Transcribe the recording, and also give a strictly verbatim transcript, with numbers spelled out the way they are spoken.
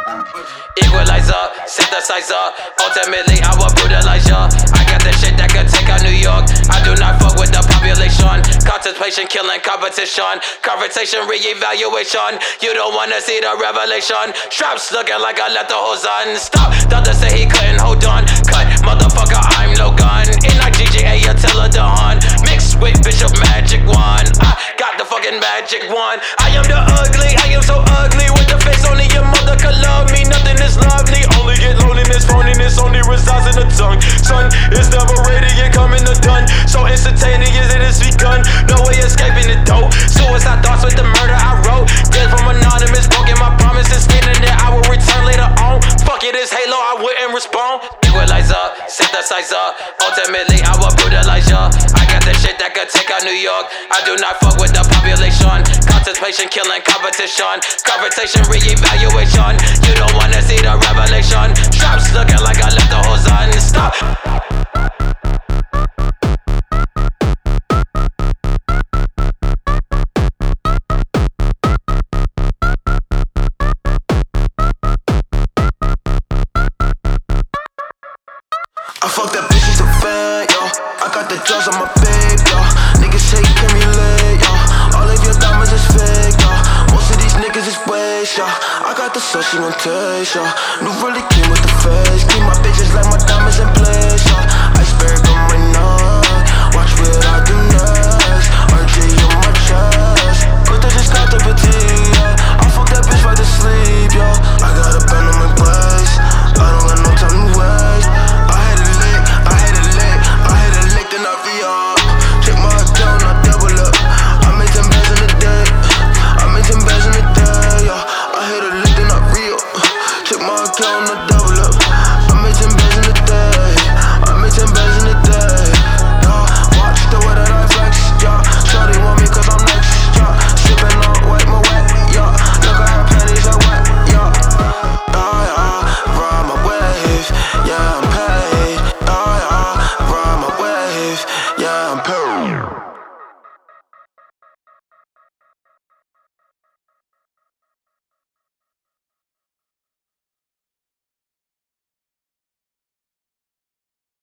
Equalizer, synthesizer, ultimately I will brutalize ya. I got the shit that could take out New York. I do not fuck with the population. Contemplation, killing, competition. Conversation, re-evaluation. You don't wanna see the revelation. Straps looking like I left the hose on. Stop, doctor say he couldn't hold on. Cut, motherfucker, I'm Logan. N I G G A, Attila Dawn. Mixed with Bishop Magic Wand. I got the fucking magic wand. I am the ugly, I am so ugly. With the face only your mother could love me. Nothing is lovely, only get loneliness. Phoniness only resides in the tongue. Son, it's never radiant, coming to done. So instantaneous, it is begun. No way escaping it though. Suicide thoughts with the murder I wrote. Dead from anonymous, broken my promises. Stating that I will return later on. Fuck it, it's Halo, I wouldn't respond. Equalizer, synthesizer, ultimately I will brutalize ya. I got the shit that could take out New York. I do not fuck with the population. Contemplation, killing, competition. Conversation, re-evaluation. You don't wanna see the revelation. Straps looking like I left the hose on. Stop. I fuck that bitch, she's a fan, yo. I got the drugs on my babe, yo. Niggas say you can relate, yo. All of your diamonds is fake, yo. Most of these niggas is waste, yo. I got the sauce, she gon' taste, yo. New really came with the face. Keep my bitches like my diamonds in place, yo. Iceberg on my neck. Watch what I do next. R J on my chest. But they just got the fatigue, yo. I fuck that bitch right to sleep, yo. I got a band on my waist. I don't got no time to waste. Check my account, I double up. I made ten bands in a day. I made ten bands in a day, yeah. I hit a lick, then I re-up. Check my account, I double up. I made ten bands in a day. I made ten bands in a day, yeah. Watch the way that I flex, yeah. Shawty want me cause I'm next, yeah. Sippin' on wet, my wet, yeah. Look at her panties, I wet, yeah. Yeah, yeah. Ride my wave, yeah, I'm paid. Yeah, yeah. Ride my wave, yeah, I'm paid.